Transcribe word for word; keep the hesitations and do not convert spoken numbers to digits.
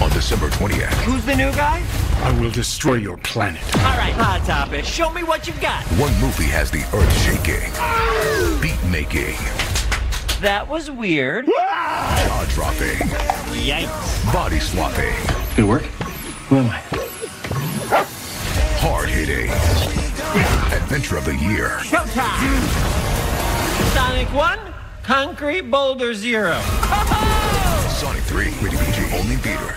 out December twentieth. Who's the new guy? I will destroy your planet. All right, Hot Topic, show me what you've got. One movie has the earth shaking, beat making, That was weird. jaw dropping, Yikes. body swapping, Good work. Who am I? hard hitting, adventure of the year. Showtime! Sonic one, Concrete Boulder zero. Sonic three, rated P G, only in theaters.